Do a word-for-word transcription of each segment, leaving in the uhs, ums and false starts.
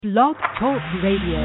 Blog Talk Radio.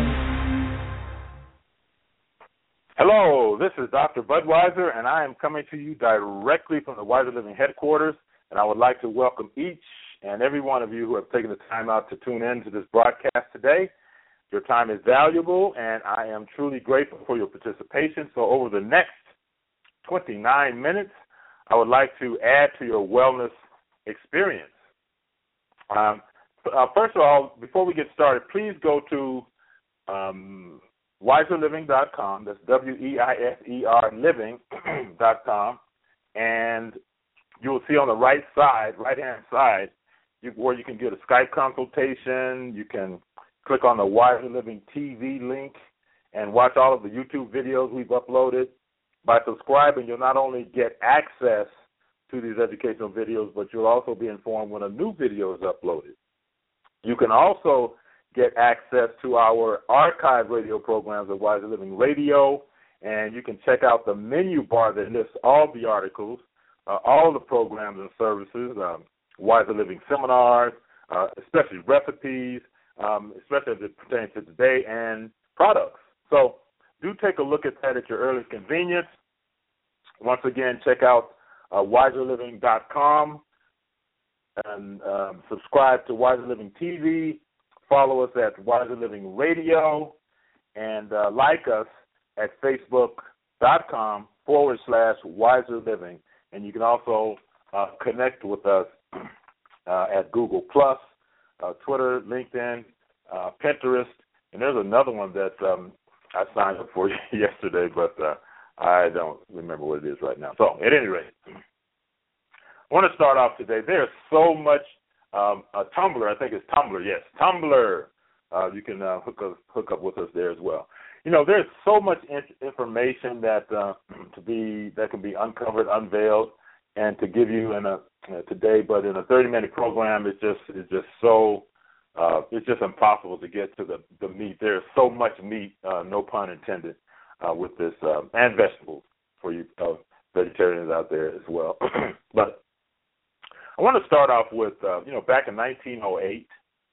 Hello, this is Doctor Budweiser, and I am coming to you directly from the Wiser Living headquarters, and I would like to welcome each and every one of you who have taken the time out to tune in to this broadcast today. Your time is valuable, and I am truly grateful for your participation. So over the next twenty-nine minutes, I would like to add to your wellness experience. Um, uh, first of all, before we get started, please go to um, wiser living dot com. That's W E I S E R living dot com. And you will see on the right side, right-hand side, you, where you can get a Skype consultation. You can click on the Wiser Living T V link and watch all of the YouTube videos we've uploaded. By subscribing, you'll not only get access to these educational videos, but you'll also be informed when a new video is uploaded. You can also get access to our archive radio programs at Wiser Living Radio, and you can check out the menu bar that lists all the articles, uh, all the programs and services, um, Wiser Living seminars, uh, especially recipes, um, especially as it pertains to today, and products. So do take a look at that at your earliest convenience. Once again, check out uh, wiser living dot com and um, subscribe to Wiser Living T V. Follow us at Wiser Living Radio, and uh, like us at facebook.com forward slash Wiser Living. And you can also uh, connect with us uh, at Google Plus, uh, Twitter, LinkedIn, uh, Pinterest, and there's another one that um, I signed up for yesterday, but uh, I don't remember what it is right now. So at any rate, I want to start off today. There's so much. Um, a Tumblr, I think it's Tumblr, yes, Tumblr. Uh, you can uh, hook up hook up with us there as well. You know, there's so much in- information that uh, to be that can be uncovered, unveiled, and to give you in a uh, today, but in a thirty-minute program, it's just it's just so uh, it's just impossible to get to the, the meat. There's so much meat, uh, no pun intended, uh, with this, uh, and vegetables for you uh, vegetarians out there as well. But I want to start off with, uh, you know, back in nineteen oh eight,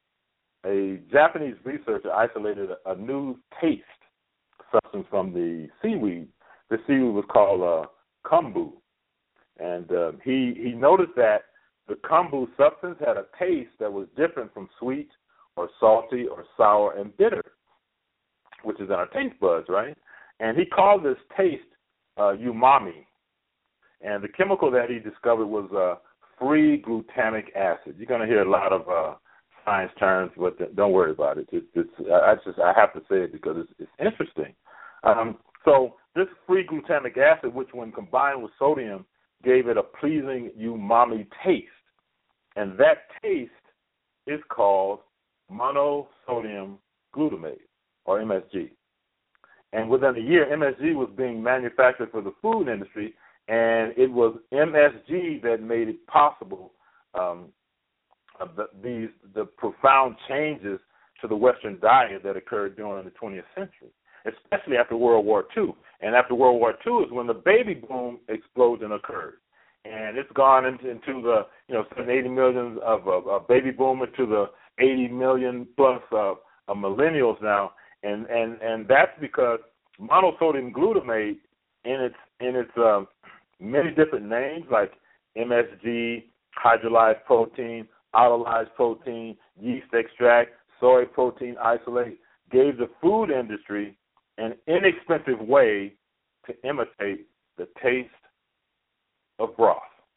a Japanese researcher isolated a, a new taste substance from the seaweed. The seaweed was called uh, kombu. And uh, he, he noticed that the kombu substance had a taste that was different from sweet or salty or sour and bitter, which is in our taste buds, right? And he called this taste uh, umami. And the chemical that he discovered was uh, free glutamic acid. You're going to hear a lot of uh, science terms, but don't worry about it. It's, it's, I just I have to say it because it's, it's interesting. Um, so this free glutamic acid, which when combined with sodium, gave it a pleasing umami taste, and that taste is called monosodium glutamate, or M S G. And within a year, M S G was being manufactured for the food industry, and it was M S G that made it possible, um, the, these the profound changes to the Western diet that occurred during the twentieth century, especially after World War Two. And after World War Two is when the baby boom explosion occurred. And it's gone into, into the, you know, eighty million of uh, baby boomers to the eighty million plus uh, of millennials now. And, and, and that's because monosodium glutamate in its, in its um, many different names like M S G, hydrolyzed protein, autolyzed protein, yeast extract, soy protein isolate, gave the food industry an inexpensive way to imitate the taste of broth.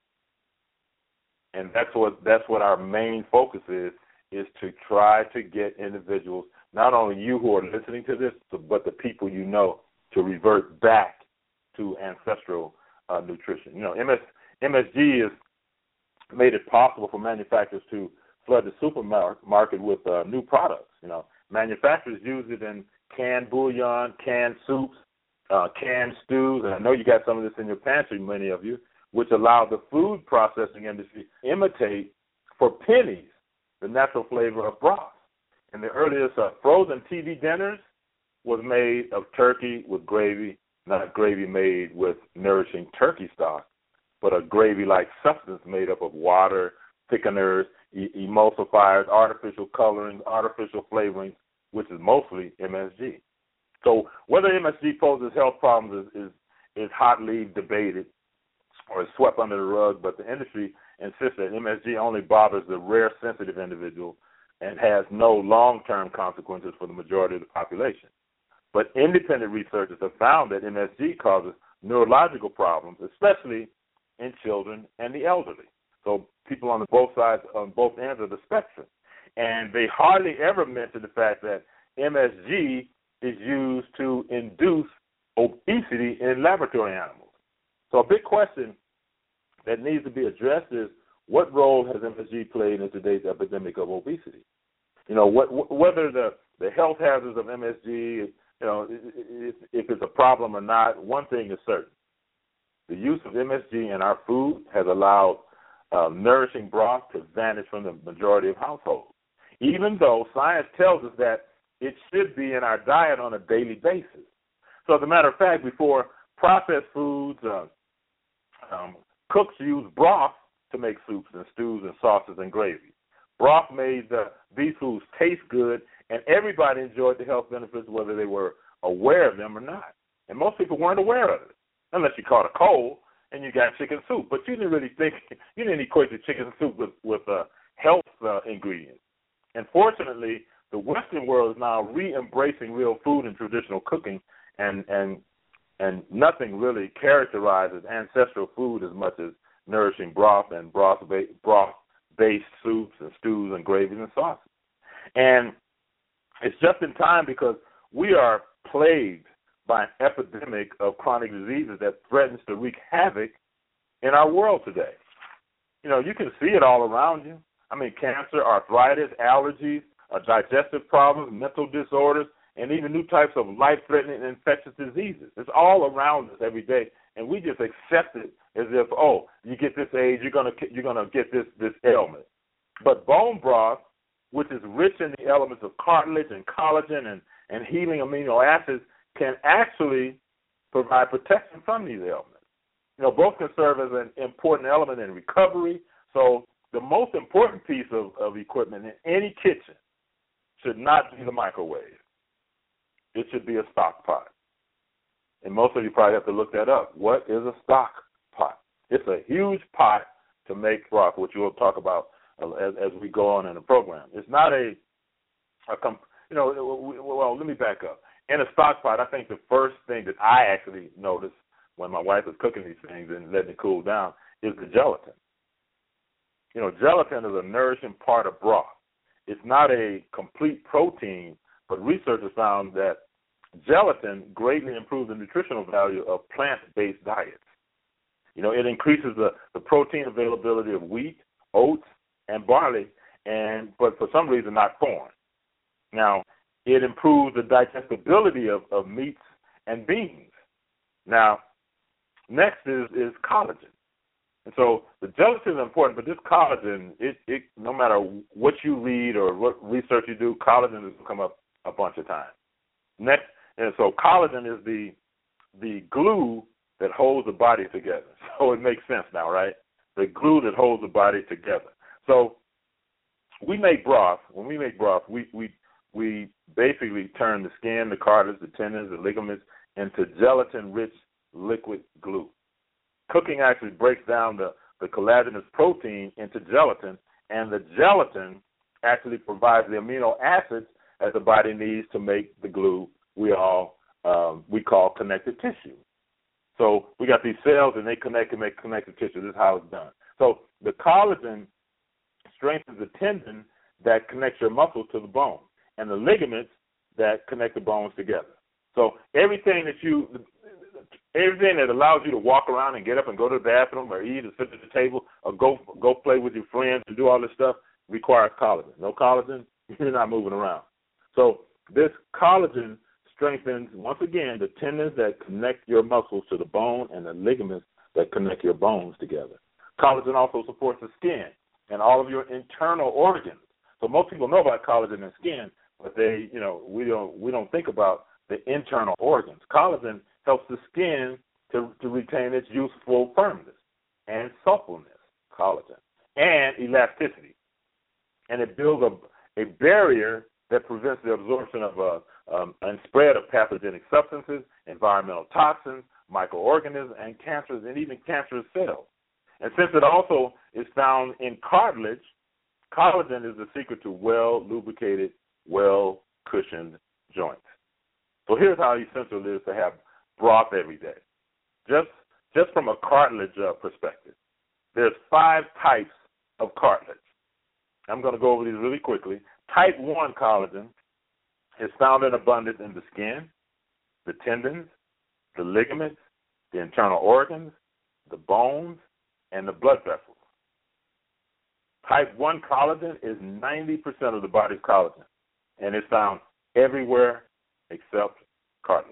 And that's what that's what our main focus is, is to try to get individuals, not only you who are listening to this, but the people you know, to revert back to ancestral uh, nutrition. You know, M S, M S G has made it possible for manufacturers to flood the supermarket with uh, new products. You know, manufacturers use it in canned bouillon, canned soups, uh, canned stews, and I know you got some of this in your pantry, many of you, which allow the food processing industry to imitate for pennies the natural flavor of broth. And the earliest uh, frozen T V dinners was made of turkey with gravy, not gravy made with nourishing turkey stock, but a gravy-like substance made up of water, thickeners, e- emulsifiers, artificial colorings, artificial flavorings, which is mostly M S G. So whether M S G poses health problems is, is, is hotly debated or is swept under the rug, but the industry insists that M S G only bothers the rare sensitive individual and has no long-term consequences for the majority of the population. But independent researchers have found that M S G causes neurological problems, especially in children and the elderly. So people on the both sides, on both ends of the spectrum. And they hardly ever mention the fact that M S G is used to induce obesity in laboratory animals. So a big question that needs to be addressed is, what role has M S G played in today's epidemic of obesity? You know, what, whether the, the health hazards of M S G, you know, if, if it's a problem or not, one thing is certain. The use of M S G in our food has allowed uh, nourishing broth to vanish from the majority of households, even though science tells us that it should be in our diet on a daily basis. So as a matter of fact, before processed foods, uh, um, cooks used broth to make soups and stews and sauces and gravies. Broth made the, these foods taste good, and everybody enjoyed the health benefits whether they were aware of them or not. And most people weren't aware of it, unless you caught a cold and you got chicken soup. But you didn't really think, you didn't equate the chicken soup with, with uh, health uh, ingredients. And fortunately, the Western world is now re-embracing real food and traditional cooking, and, and, and nothing really characterizes ancestral food as much as nourishing broth and broth-based, broth-based soups and stews and gravies and sauces. And it's just in time because we are plagued by an epidemic of chronic diseases that threatens to wreak havoc in our world today. You know, you can see it all around you. I mean, cancer, arthritis, allergies, uh, digestive problems, mental disorders, and even new types of life-threatening infectious diseases. It's all around us every day, and we just accept it as if, oh, you get this age, you're gonna you're gonna get this this ailment. But bone broth, which is rich in the elements of cartilage and collagen and, and healing amino acids, can actually provide protection from these ailments. You know, both can serve as an important element in recovery. So the most important piece of, of equipment in any kitchen should not be the microwave. It should be a stock pot. And most of you probably have to look that up. What is a stock pot? It's a huge pot to make broth, which we'll talk about as, as we go on in the program. It's not a, a comp, you know, well, let me back up. In a stock pot, I think the first thing that I actually noticed when my wife was cooking these things and letting it cool down is the gelatin. You know, gelatin is a nourishing part of broth. It's not a complete protein, but researchers found that gelatin greatly improves the nutritional value of plant-based diets. You know, it increases the, the protein availability of wheat, oats, and barley, and but for some reason not corn. Now, it improves the digestibility of, of meats and beans. Now, next is, is collagen. And so the gelatin is important, but this collagen, it, it no matter what you read or what research you do, collagen has come up a bunch of times. Next, and so collagen is the the glue that holds the body together. So it makes sense now, right? The glue that holds the body together. So we make broth. When we make broth, we we we basically turn the skin, the cartilage, the tendons, the ligaments into gelatin-rich liquid glue. Cooking actually breaks down the, the collagenous protein into gelatin, and the gelatin actually provides the amino acids that the body needs to make the glue we all um, we call connective tissue. So we got these cells, and they connect and make connective tissue. This is how it's done. So the collagen strengthens the tendon that connects your muscles to the bone, and the ligaments that connect the bones together. So everything that you, everything that allows you to walk around and get up and go to the bathroom or eat or sit at the table or go go play with your friends and do all this stuff requires collagen. No collagen, you're not moving around. So this collagen strengthens, once again, the tendons that connect your muscles to the bone and the ligaments that connect your bones together. Collagen also supports the skin and all of your internal organs. So most people know about collagen and skin, but they, you know, we don't we don't think about the internal organs. Collagen helps the skin to, to retain its youthful firmness and suppleness, collagen. and elasticity. And it builds a, a barrier that prevents the absorption of uh, um, and spread of pathogenic substances, environmental toxins, microorganisms, and cancers, and even cancerous cells. And since it also is found in cartilage, collagen is the secret to well-lubricated, well-cushioned joints. So here's how essential it is to have broth every day. Just, just from a cartilage uh, perspective, there's five types of cartilage. I'm going to go over these really quickly. Type one collagen is found in abundance in the skin, the tendons, the ligaments, the internal organs, the bones, and the blood vessels. Type one collagen is ninety percent of the body's collagen, and it's found everywhere except cartilage.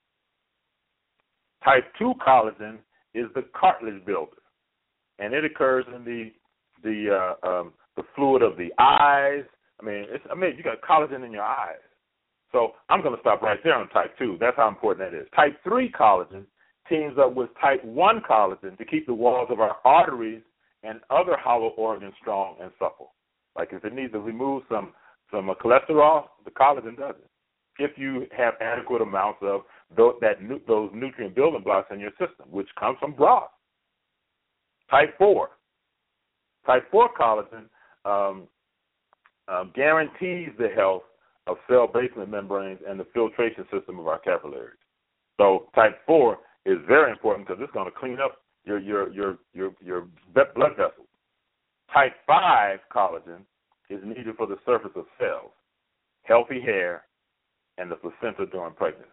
Type two collagen is the cartilage builder, and it occurs in the the uh, um, the fluid of the eyes. I mean, it's, I mean, you got collagen in your eyes. So I'm going to stop right there on type two. That's how important that is. Type three collagen teams up with type one collagen to keep the walls of our arteries and other hollow organs strong and supple. Like if it needs to remove some some uh, cholesterol, the collagen does it. If you have adequate amounts of those, that, those nutrient building blocks in your system, which comes from broth. Type four. Type four collagen um, uh, guarantees the health of cell basement membranes and the filtration system of our capillaries. So type four is very important because it's going to clean up your your your your, your blood vessels. Type five collagen is needed for the surface of cells, healthy hair, and the placenta during pregnancy.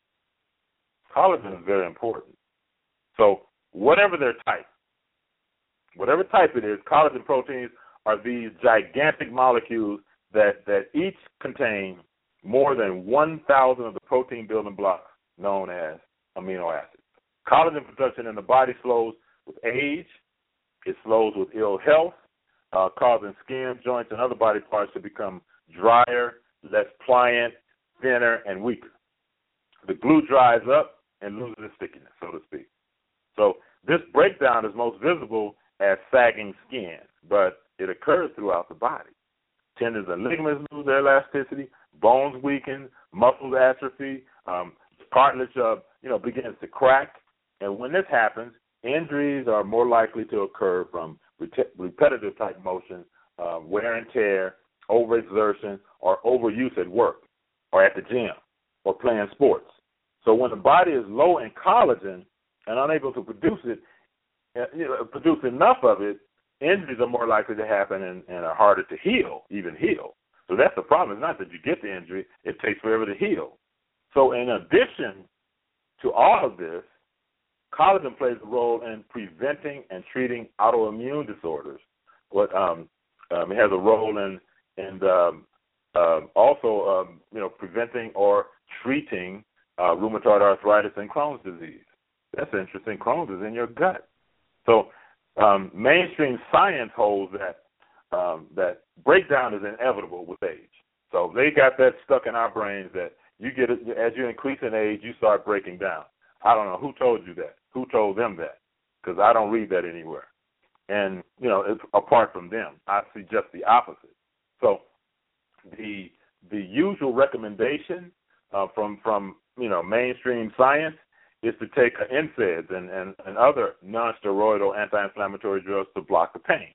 Collagen is very important. So whatever their type, whatever type it is, collagen proteins are these gigantic molecules that, that each contain more than one thousand of the protein building blocks known as amino acids. Collagen production in the body slows with age. It slows with ill health, uh, causing skin, joints, and other body parts to become drier, less pliant, thinner, and weaker. The glue dries up and loses its stickiness, so to speak. So this breakdown is most visible as sagging skin, but it occurs throughout the body. Tendons and ligaments lose their elasticity, bones weaken, muscles atrophy, um, cartilage uh, you know, begins to crack. And when this happens, injuries are more likely to occur from ret- repetitive type motion, uh, wear and tear, overexertion, or overuse at work or at the gym or playing sports. So when the body is low in collagen and unable to produce it, uh, you know, produce enough of it, injuries are more likely to happen and, and are harder to heal, even heal. So that's the problem. It's not that you get the injury. It takes forever to heal. So in addition to all of this, collagen plays a role in preventing and treating autoimmune disorders. But um, um, it has a role in, in um, uh, also um, you know, preventing or treating uh, rheumatoid arthritis and Crohn's disease. That's interesting. Crohn's is in your gut. So um, mainstream science holds that um, that breakdown is inevitable with age. So they got that stuck in our brains that you get it, as you increase in age, you start breaking down. I don't know who told you that. Who told them that? Because I don't read that anywhere. And, you know, it's apart from them, I see just the opposite. So the the usual recommendation uh, from, from, you know, mainstream science is to take N SAIDs and, and, and other non-steroidal anti-inflammatory drugs to block the pain.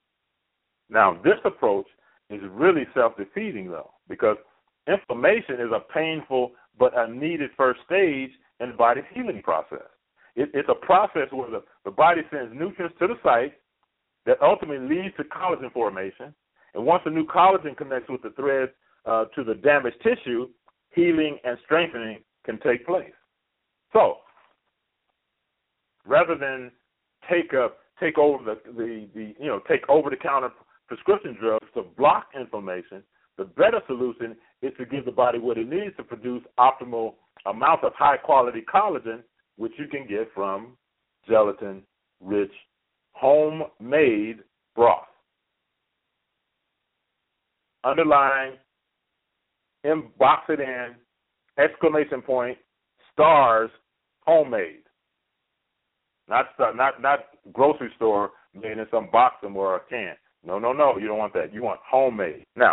Now, this approach is really self-defeating, though, because inflammation is a painful but a needed first stage in the body's healing process. It, it's a process where the, the body sends nutrients to the site that ultimately leads to collagen formation. And once the new collagen connects with the threads uh, to the damaged tissue, healing and strengthening can take place. So, rather than take up, take over the, the, the you know take over the counter prescription drugs to block inflammation, the better solution is to give the body what it needs to produce optimal amounts of high-quality collagen, which you can get from gelatin-rich, homemade broth. Underline, in, box it in, exclamation point, stars, homemade. Not not not grocery store made in some box somewhere or a can. No, no, no. You don't want that. You want homemade. Now,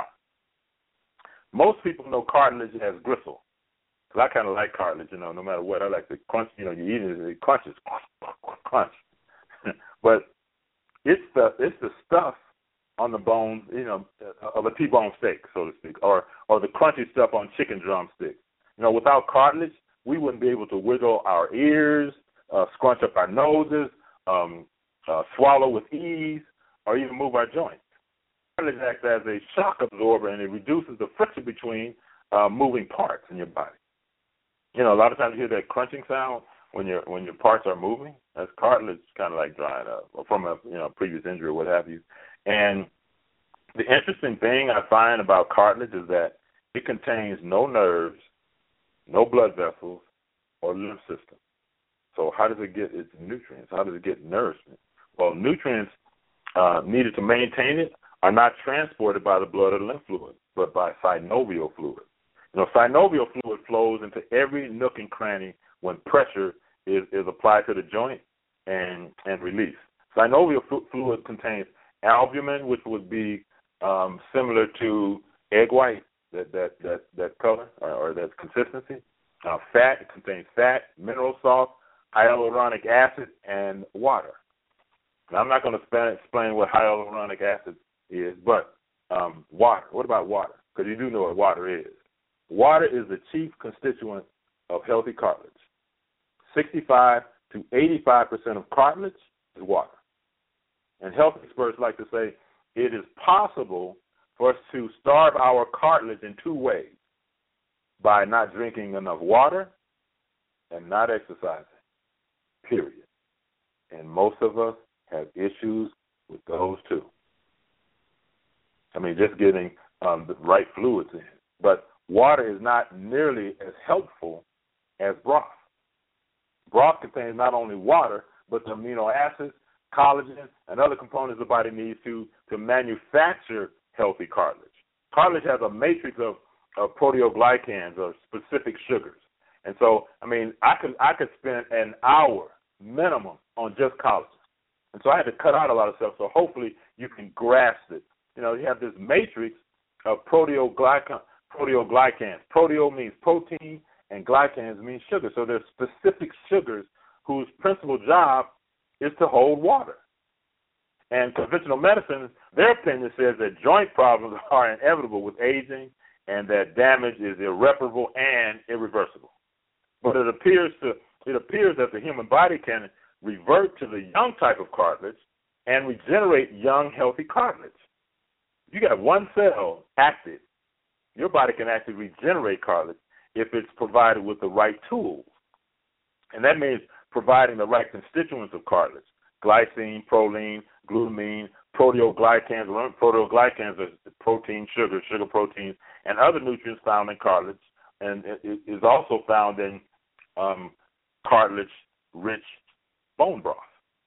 most people know cartilage as gristle. Because I kind of like cartilage, you know, no matter what. I like the crunch. You know, you eat it, it crunches, crunch. But it's the it's the stuff on the bones, you know, of a T-bone steak, so to speak, or or the crunchy stuff on chicken drumsticks. You know, without cartilage, we wouldn't be able to wiggle our ears, uh, scrunch up our noses, um, uh, swallow with ease, or even move our joints. Cartilage acts as a shock absorber, and it reduces the friction between uh, moving parts in your body. You know, a lot of times you hear that crunching sound when your when your parts are moving. That's cartilage kind of like drying up, or from a you know previous injury or what have you. And the interesting thing I find about cartilage is that it contains no nerves, no blood vessels, or lymph system. So how does it get its nutrients? How does it get nourishment? Well, nutrients uh, needed to maintain it are not transported by the blood or lymph fluid, but by synovial fluid. You know, synovial fluid flows into every nook and cranny when pressure is, is applied to the joint and, and released. Synovial fluid contains albumin, which would be um, similar to egg white, that that that, that color or, or that consistency. Uh, fat, it contains fat, mineral salt, hyaluronic acid, and water. Now, I'm not going to explain what hyaluronic acid is, but um, water. What about water? Because you do know what water is. Water is the chief constituent of healthy cartilage. sixty-five to eighty-five percent of cartilage is water. And health experts like to say it is possible for us to starve our cartilage in two ways: by not drinking enough water and not exercising, period. And most of us have issues with those two. I mean, just getting um, the right fluids in. But water is not nearly as helpful as broth. Broth contains not only water, but the amino acids, collagen, and other components the body needs to, to manufacture healthy cartilage. Cartilage has a matrix of, of proteoglycans, or specific sugars. And so, I mean, I could I could spend an hour minimum on just collagen. And so I had to cut out a lot of stuff, so hopefully you can grasp it. You know, you have this matrix of proteoglycan, proteoglycans. Proteo means protein, and glycans means sugar. So there's specific sugars whose principal job is to hold water. And conventional medicine, their opinion says that joint problems are inevitable with aging and that damage is irreparable and irreversible. But it appears to it appears that the human body can revert to the young type of cartilage and regenerate young, healthy cartilage. You got one cell active, your body can actually regenerate cartilage if it's provided with the right tools. And that means providing the right constituents of cartilage: glycine, proline, glutamine, proteoglycans. Proteoglycans are protein, sugar, sugar proteins, and other nutrients found in cartilage, and it is also found in um, cartilage-rich bone broth.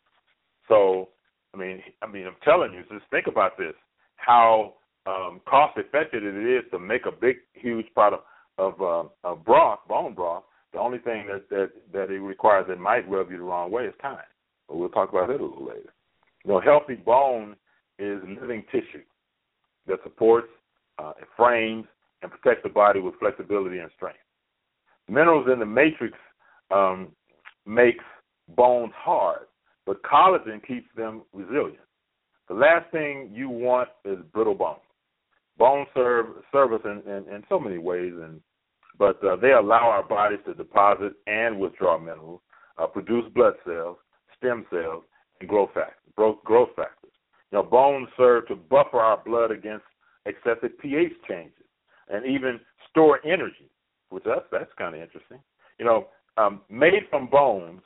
So, I mean, I mean, I'm telling you, just think about this: how um, cost-effective it is to make a big, huge pot of of, uh, of broth, bone broth. The only thing that, that that it requires that might rub you the wrong way is time. But we'll talk about that a little later. You know, healthy bone is living tissue that supports, uh, frames, and protects the body with flexibility and strength. Minerals in the matrix um, makes bones hard, but collagen keeps them resilient. The last thing you want is brittle bones. Bones serve, serve us in, in, in so many ways, and but uh, they allow our bodies to deposit and withdraw minerals, uh, produce blood cells, stem cells, and growth factors. Growth, growth factors. You know, bones serve to buffer our blood against excessive pH changes and even store energy, which that's, that's kind of interesting. You know, um, made from bones,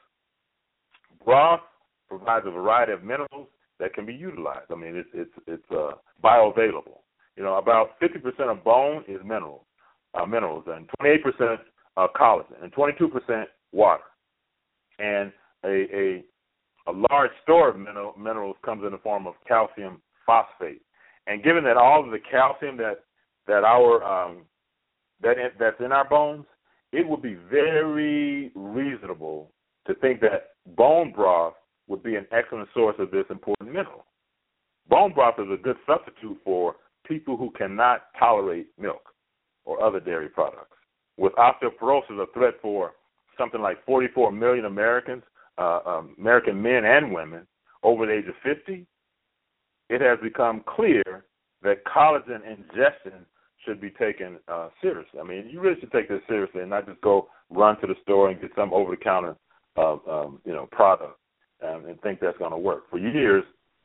broth provides a variety of minerals that can be utilized. I mean, it's it's it's uh, bioavailable. You know, about fifty percent of bone is minerals. Uh, minerals, and twenty-eight percent uh, collagen, and twenty-two percent water. And a, a a large store of mineral, minerals comes in the form of calcium phosphate. And given that all of the calcium that that our um, that in, that's in our bones, it would be very reasonable to think that bone broth would be an excellent source of this important mineral. Bone broth is a good substitute for people who cannot tolerate milk or other dairy products. With osteoporosis a threat for something like forty-four million Americans, uh, um, American men and women over the age of fifty, it has become clear that collagen ingestion should be taken uh, seriously. I mean, you really should take this seriously and not just go run to the store and get some over-the-counter uh, um, you know, product um, and think that's going to work. For years,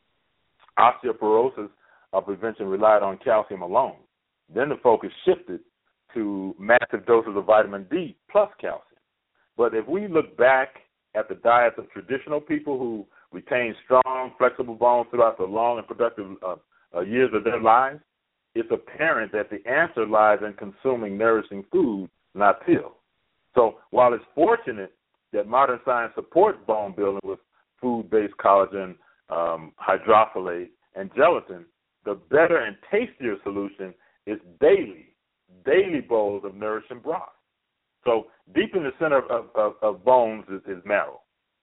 osteoporosis uh, prevention relied on calcium alone. Then the focus shifted to massive doses of vitamin D plus calcium. But if we look back at the diets of traditional people who retain strong, flexible bones throughout the long and productive uh, uh, years of their lives, it's apparent that the answer lies in consuming nourishing food, not pills. So while it's fortunate that modern science supports bone building with food-based collagen, um, hydrofolate, and gelatin, the better and tastier solution is daily, daily bowls of nourishing broth. So deep in the center of, of, of bones is, is marrow,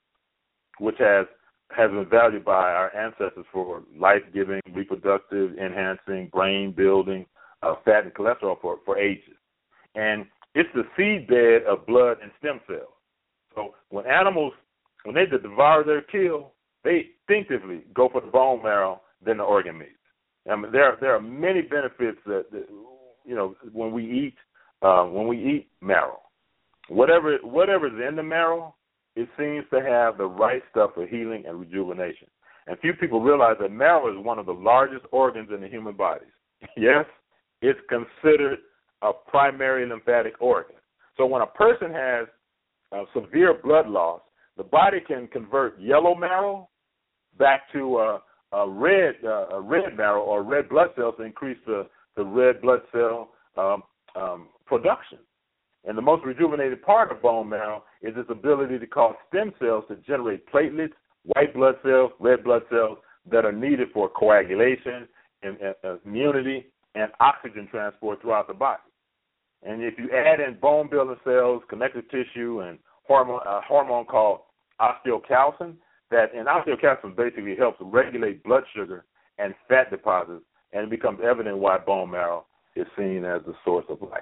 which has has been valued by our ancestors for life-giving, reproductive, enhancing, brain-building, uh, fat and cholesterol for, for ages. And it's the seedbed of blood and stem cells. So when animals, when they devour their kill, they instinctively go for the bone marrow than the organ meats. I mean, there there are many benefits that, that you know when we eat uh, when we eat marrow. Whatever whatever's in the marrow, it seems to have the right stuff for healing and rejuvenation. And few people realize that marrow is one of the largest organs in the human body. Yes, it's considered a primary lymphatic organ. So when a person has uh, severe blood loss, the body can convert yellow marrow back to a, a red uh, a red marrow or red blood cells to increase the, the red blood cell um, um, production. And the most rejuvenated part of bone marrow is its ability to cause stem cells to generate platelets, white blood cells, red blood cells that are needed for coagulation and, and immunity and oxygen transport throughout the body. And if you add in bone-building cells, connective tissue, and hormone, a hormone called osteocalcin, that and osteocalcin basically helps regulate blood sugar and fat deposits, and it becomes evident why bone marrow is seen as the source of life.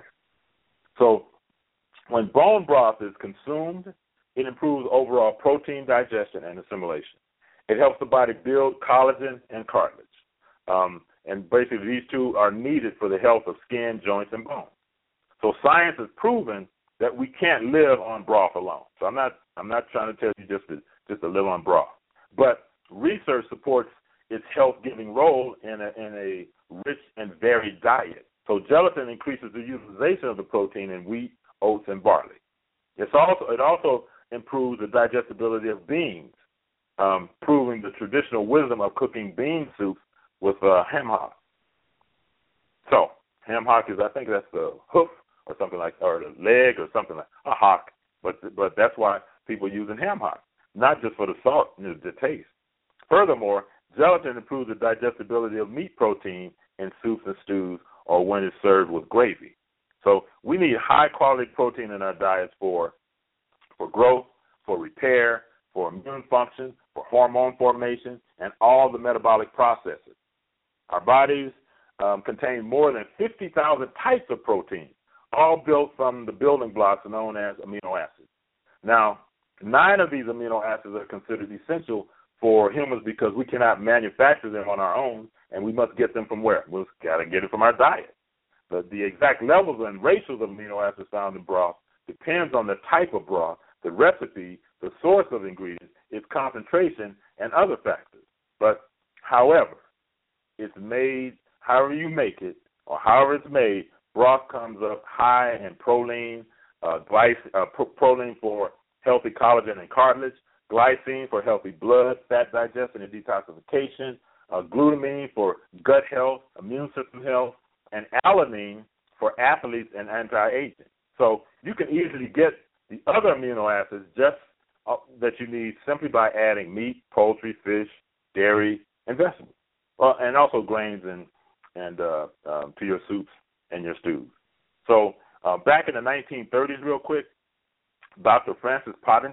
So when bone broth is consumed, it improves overall protein digestion and assimilation. It helps the body build collagen and cartilage. Um, and basically these two are needed for the health of skin, joints, and bones. So science has proven that we can't live on broth alone. So I'm not I'm not trying to tell you just to, just to live on broth. But research supports its health-giving role in a, in a rich and varied diet. So gelatin increases the utilization of the protein in wheat, oats, and barley. It's also it also improves the digestibility of beans, um, proving the traditional wisdom of cooking bean soups with uh, ham hock. So ham hock is, I think that's the hoof or something like, or the leg or something like a hock. But but that's why people are using ham hock, not just for the salt, you know, the taste. Furthermore, gelatin improves the digestibility of meat protein in soups and stews or when it's served with gravy. So we need high-quality protein in our diets for for growth, for repair, for immune function, for hormone formation, and all the metabolic processes. Our bodies um, contain more than fifty thousand types of protein, all built from the building blocks known as amino acids. Now, nine of these amino acids are considered essential for humans because we cannot manufacture them on our own, and we must get them from where? We've got to get it from our diet. But the exact levels and ratios of amino acids found in broth depends on the type of broth, the recipe, the source of ingredients, its concentration, and other factors. But, however, it's made, however you make it, or however it's made, broth comes up high in proline, uh, glyc- uh, pro- proline for healthy collagen and cartilage, glycine for healthy blood, fat digestion and detoxification, uh, glutamine for gut health, immune system health, and alanine for athletes and anti-aging. So you can easily get the other amino acids just uh, that you need simply by adding meat, poultry, fish, dairy, and vegetables, well, and also grains and and uh, um, to your soups and your stews. So uh, back in the nineteen thirties, real quick, Doctor Francis Pottinger,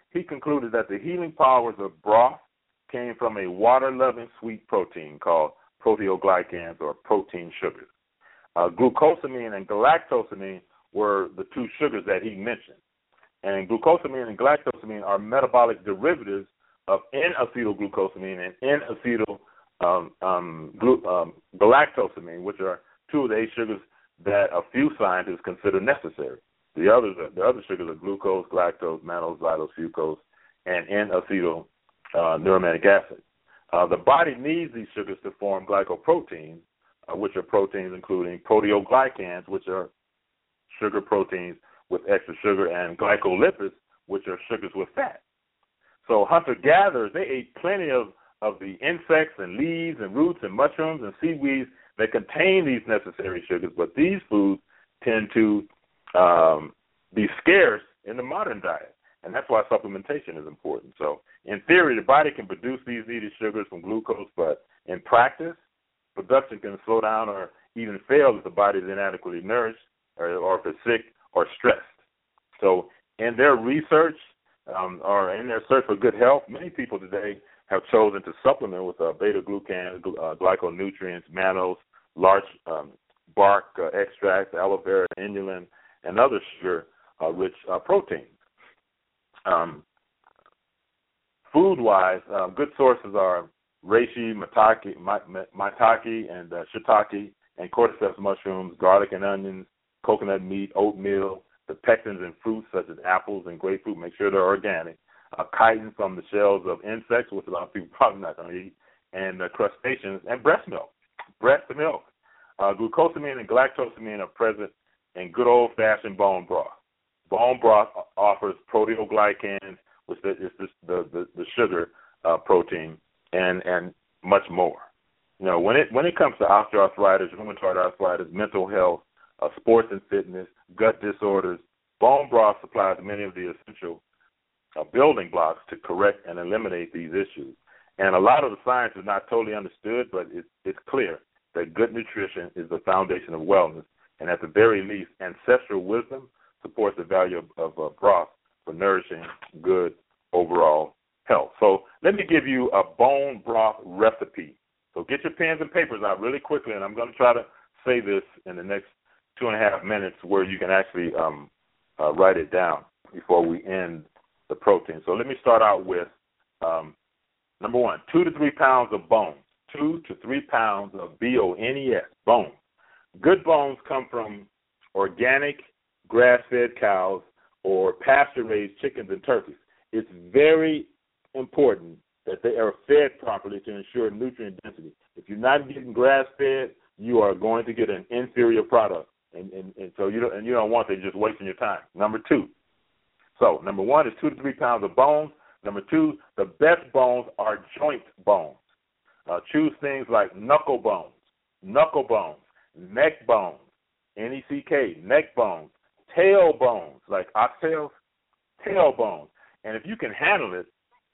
he concluded that the healing powers of broth came from a water-loving sweet protein called proteoglycans or protein sugars. Uh, glucosamine and galactosamine were the two sugars that he mentioned. And glucosamine and galactosamine are metabolic derivatives of N-acetylglucosamine and N-acetyl um, um, glu- um, galactosamine, which are two of the eight sugars that a few scientists consider necessary. The others, are, the other sugars are glucose, galactose, mannose, xylose, fucose, and N-acetyl uh, neuromanic acid. Uh, the body needs these sugars to form glycoproteins, uh, which are proteins including proteoglycans, which are sugar proteins with extra sugar, and glycolipids, which are sugars with fat. So hunter-gatherers, they ate plenty of, of the insects and leaves and roots and mushrooms and seaweeds that contain these necessary sugars, but these foods tend to um, be scarce in the modern diet, and that's why supplementation is important. So in theory, the body can produce these needed sugars from glucose, but in practice, production can slow down or even fail if the body is inadequately nourished or, or if it's sick or stressed. So in their research um, or in their search for good health, many people today have chosen to supplement with uh, beta-glucan, uh, glyconutrients, mannose, larch um, bark uh, extracts, aloe vera, inulin, and other sugar-rich uh, uh, proteins. Um, food-wise, uh, good sources are reishi, maitake, maitake and uh, shiitake, and cordyceps mushrooms, garlic and onions, coconut meat, oatmeal, the pectins in fruits such as apples and grapefruit. Make sure they're organic. Uh, chitin from the shells of insects, which a lot of people probably not going to eat, and uh, crustaceans, and breast milk. Breast milk. Uh, glucosamine and galactosamine are present in good old-fashioned bone broth. Bone broth offers proteoglycans, which is the, the, the sugar uh, protein, and, and much more. You know, when it when it comes to osteoarthritis, rheumatoid arthritis, mental health, uh, sports and fitness, gut disorders, bone broth supplies many of the essential uh, building blocks to correct and eliminate these issues. And a lot of the science is not totally understood, but it, it's clear that good nutrition is the foundation of wellness, and at the very least, ancestral wisdom supports the value of, of uh, broth for nourishing good overall health. So let me give you a bone broth recipe. So get your pens and papers out really quickly, and I'm going to try to say this in the next two and a half minutes where you can actually um, uh, write it down before we end the protein. So let me start out with, um, number one, two to three pounds of bones. Two to three pounds of B O N E S, bones. Good bones come from organic grass-fed cows or pasture-raised chickens and turkeys. It's very important that they are fed properly to ensure nutrient density. If you're not getting grass-fed, you are going to get an inferior product, and, and, and so you don't and you don't want that, just wasting your time. Number two. So number one is two to three pounds of bones. Number two, the best bones are joint bones. Uh, choose things like knuckle bones, knuckle bones, neck bones, N E C K, neck bones, tail bones, like oxtails, tail bones. And if you can handle it,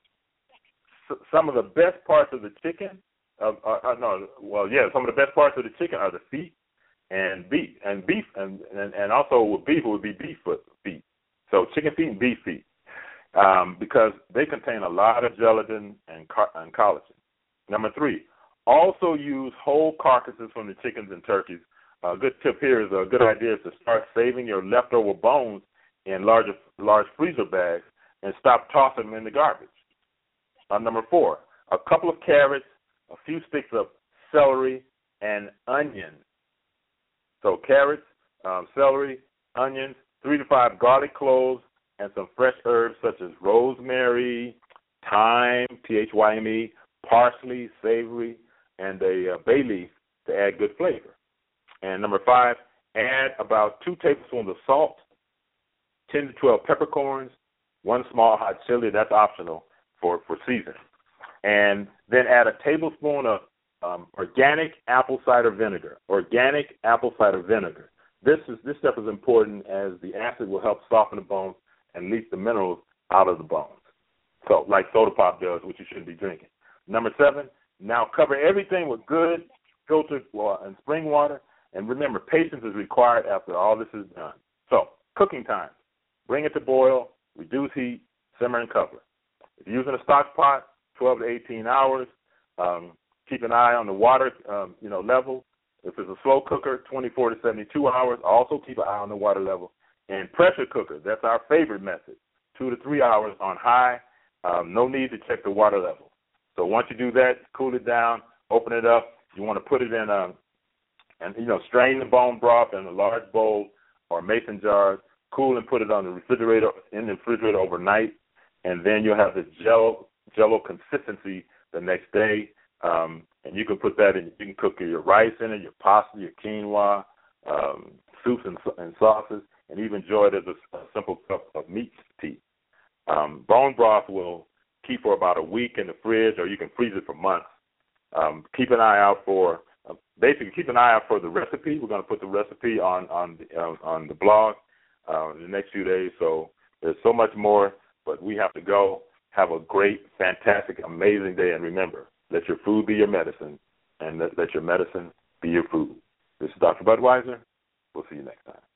some of the best parts of the chicken, uh, uh, no, well, yeah, some of the best parts of the chicken are the feet and beef, and beef, and, and, and also with beef, it would be beef foot feet. So chicken feet and beef feet, um, because they contain a lot of gelatin and, car- and collagen. Number three, also use whole carcasses from the chickens and turkeys. A good tip here is a good idea is to start saving your leftover bones in larger, large freezer bags and stop tossing them in the garbage. Uh, number four, a couple of carrots, a few sticks of celery, and onions. So carrots, um, celery, onions, three to five garlic cloves, and some fresh herbs such as rosemary, thyme, T H Y M E, parsley, savory, and a uh, bay leaf to add good flavor. And number five, add about two tablespoons of salt, ten to twelve peppercorns, one small hot chili, that's optional for, for seasoning. And then add a tablespoon of um, organic apple cider vinegar, organic apple cider vinegar. This is this step is important as the acid will help soften the bones and leach the minerals out of the bones. So like soda pop does, which you shouldn't be drinking. Number seven, now cover everything with good filtered water and spring water. And remember, patience is required after all this is done. So cooking time. Bring it to boil, reduce heat, simmer and cover. If you're using a stock pot, twelve to eighteen hours. Um, keep an eye on the water, um, you know, level. If it's a slow cooker, twenty-four to seventy-two hours. Also keep an eye on the water level. And pressure cooker, that's our favorite method, two to three hours on high. Um, no need to check the water level. So once you do that, cool it down, open it up. You want to put it in a, and you know, strain the bone broth in a large bowl or mason jars. Cool and put it on the refrigerator in the refrigerator overnight, and then you'll have this jello jello consistency the next day. Um, and you can put that in. You can cook your rice in it, your pasta, your quinoa, um, soups and, and sauces, and even enjoy it as a, a simple cup of meat tea. Um, bone broth will keep for about a week in the fridge, or you can freeze it for months. Um, keep an eye out for uh, basically keep an eye out for the recipe. We're going to put the recipe on on the, uh, on the blog uh, in the next few days. So there's so much more, but we have to go. Have a great, fantastic, amazing day, and remember, let your food be your medicine, and let, let your medicine be your food. This is Doctor Budweiser. We'll see you next time.